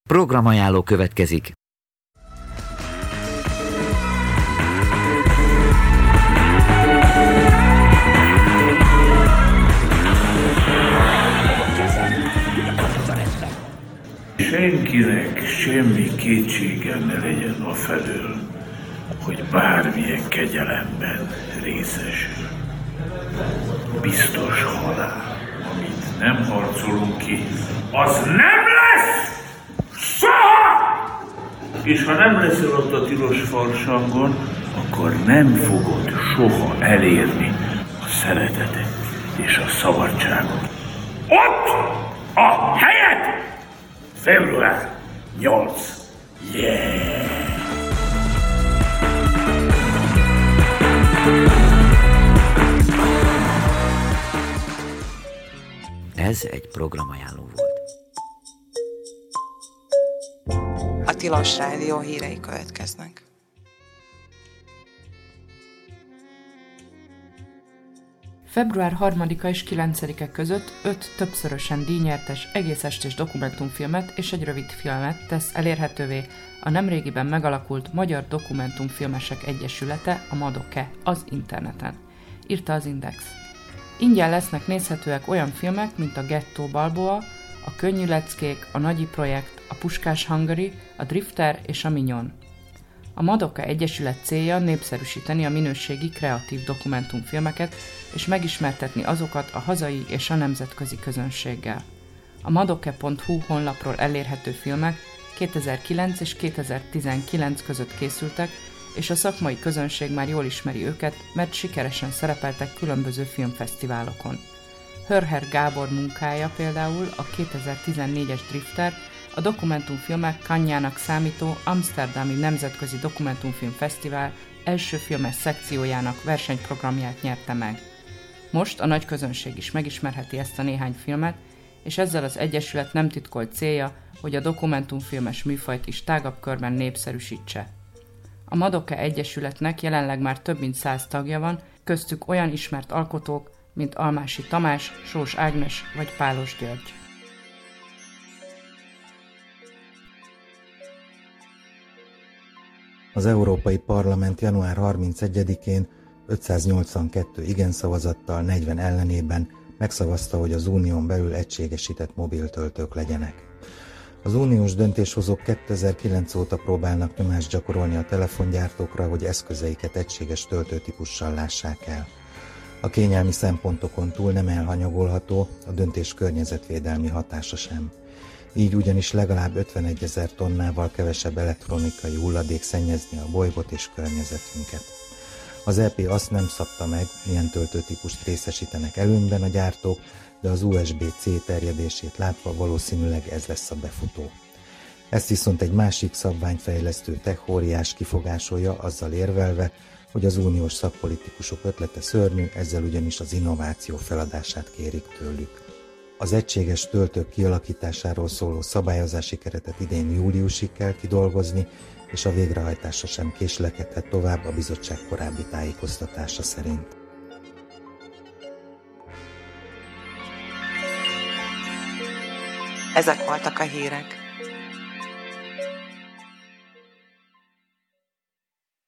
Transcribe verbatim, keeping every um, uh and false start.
Programajánló következik. Senkinek semmi kétsége ne legyen afelől, hogy bármilyen kegyelemben részesül. Biztos halál, amit nem harcolunk ki, az nem lesz soha! És ha nem leszel ott a tilos farsangon, akkor nem fogod soha elérni a szeretetet és a szabadságot. Ott a helyed! február nyolcadika. Yeah! Ez egy programajánló volt. A Tilos Rádió hírei következnek. február harmadika és kilencedike között öt többszörösen díjnyertes egész estés dokumentumfilmet és egy rövid filmet tesz elérhetővé a nemrégiben megalakult Magyar Dokumentumfilmesek Egyesülete, a MADOKE, az interneten, írta az Index. Ingyen lesznek nézhetőek olyan filmek, mint a Gettó Balboa, a Könnyű leckék, a Nagyi projekt, a Puskás Hungary, a Drifter és a Mignon. A MADOKE Egyesület célja népszerűsíteni a minőségi kreatív dokumentumfilmeket és megismertetni azokat a hazai és a nemzetközi közönséggel. A madoke pont hu honlapról elérhető filmek kétezer-kilenc és kétezer-tizenkilenc között készültek, és a szakmai közönség már jól ismeri őket, mert sikeresen szerepeltek különböző filmfesztiválokon. Hörher Gábor munkája például a kétezer-tizennégyes Drifter, a dokumentumfilmek Cannes-jának számító Amsterdami Nemzetközi Dokumentumfilm Fesztivál első filmes szekciójának versenyprogramját nyerte meg. Most a nagy közönség is megismerheti ezt a néhány filmet, és ezzel az egyesület nem titkolt célja, hogy a dokumentumfilmes műfajt is tágabb körben népszerűsítse. A MADOKE Egyesületnek jelenleg már több mint száz tagja van, köztük olyan ismert alkotók, mint Almási Tamás, Sós Ágnes vagy Pálos György. Az Európai Parlament január harmincegyedikén ötszáznyolcvankettő igen szavazattal, negyven ellenében megszavazta, hogy az unión belül egységesített mobiltöltők legyenek. Az uniós döntéshozók kétezer-kilenc óta próbálnak nyomást gyakorolni a telefongyártókra, hogy eszközeiket egységes töltőtípussal lássák el. A kényelmi szempontokon túl nem elhanyagolható a döntés környezetvédelmi hatása sem. Így ugyanis legalább ötvenegyezer tonnával kevesebb elektronikai hulladék szennyezni a bolygót és környezetünket. Az é pé azt nem szabta meg, milyen töltőtípust részesítenek előnyben a gyártók, de az u es bé-C terjedését látva valószínűleg ez lesz a befutó. Ezt viszont egy másik szabványfejlesztő techóriás kifogásolja, azzal érvelve, hogy az uniós szakpolitikusok ötlete szörnyű, ezzel ugyanis az innováció feladását kérik tőlük. Az egységes töltők kialakításáról szóló szabályozási keretet idén júliusig kell kidolgozni, és a végrehajtása sem késlekedhet tovább a bizottság korábbi tájékoztatása szerint. Ezek voltak a hírek.